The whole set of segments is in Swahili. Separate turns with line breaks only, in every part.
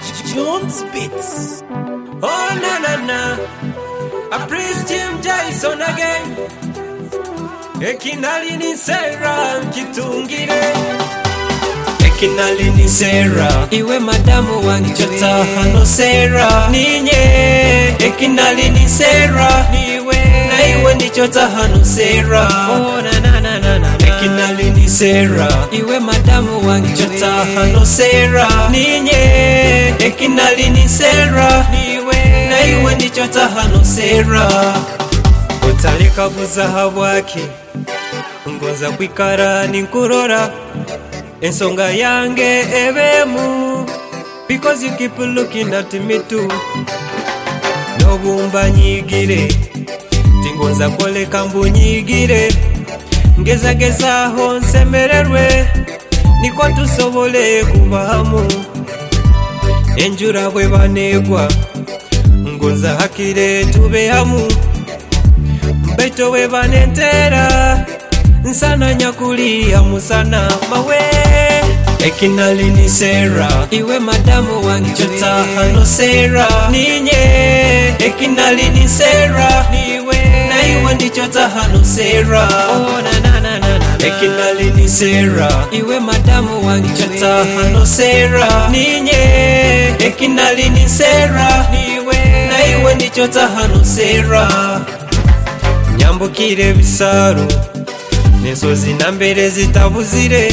Jones Beats. Oh na na na, I praise Jim Jason again. Ekinali ni Sarah kitungire. Ekinali ni Sarah, iwe madamu wangu chota hano Sarah ninye. Ekinali ni Sarah, niwe na iwe ni chota hano Sarah. Oh na na na na na. Ekinali ni Sarah, iwe madamu wangu chota hano Sarah ninye. Ekinali ni Sarah, niwe na iwe ni chota hano Sarah. Utalika buzahabu waki ngoza kwikara ninkurora ensonga yange ebemu, because you keep looking at me too. Nobumba nyigire tingoza koleka mbunyigire ngeza ho nsemererwe niko tusobole kubahamu enjura bwe banegwa ngoza hakire tube hamu beto we banentera nsana nyakuli ya musana mawe. Ekinali ni Sarah, iwe madamu wangu chota hano Sarah ninye. Ekinali ni Sarah, niwe na iwe ndi chota hano Sarah. Oh na na na na na. Ekinali ni Sarah, iwe madamu wangu chota hano Sarah ninye. Ekinali ni Sarah, niwe na iwe ndi chota hano Sarah. Nyambukire bisaru nesozi nambere zitabuzire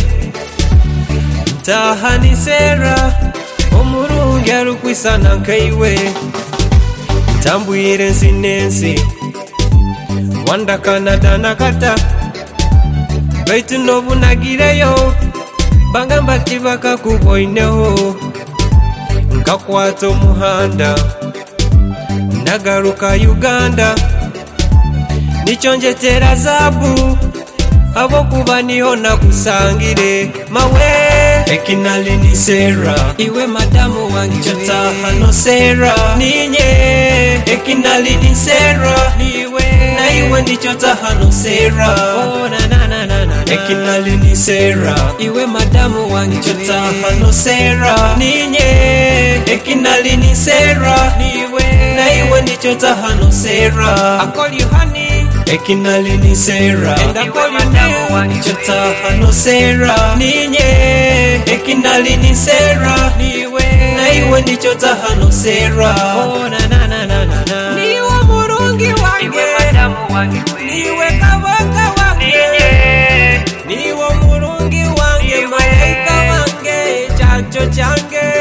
taha ni Sarah omurungi arukwisana nkaiwe tambwire nsinensi wanda Canada nakata baitu nobunagireyo bangamba kibaka kuboineho nkakwata omuhanda nagaruka Uganda nichonjetera zabu abo kuba niho nakusangire mawe. Ekinali ni Sarah, iwe madamu wangu chota hano Sarah ninye. Ekinali ni Sarah, niwe na iwe ndi chota hano Sarah. Oh na na na na na. Ekinali ni Sarah, iwe madamu wangu chota hano Sarah ninye. Ekinali ni Sarah, niwe na iwe ndi chota hano Sarah. I call you honey. Ekinali ni Sarah, and I call you name chota hano Sarah ninye. Ekinali ni Sarah, niwe na iwe ndi chota hano Sarah. Oh na na na na na na. Niwe murungi wange, iwe madamu wange, niwe kabaka wange, niwe murungi wange, malaika wange, chancho change.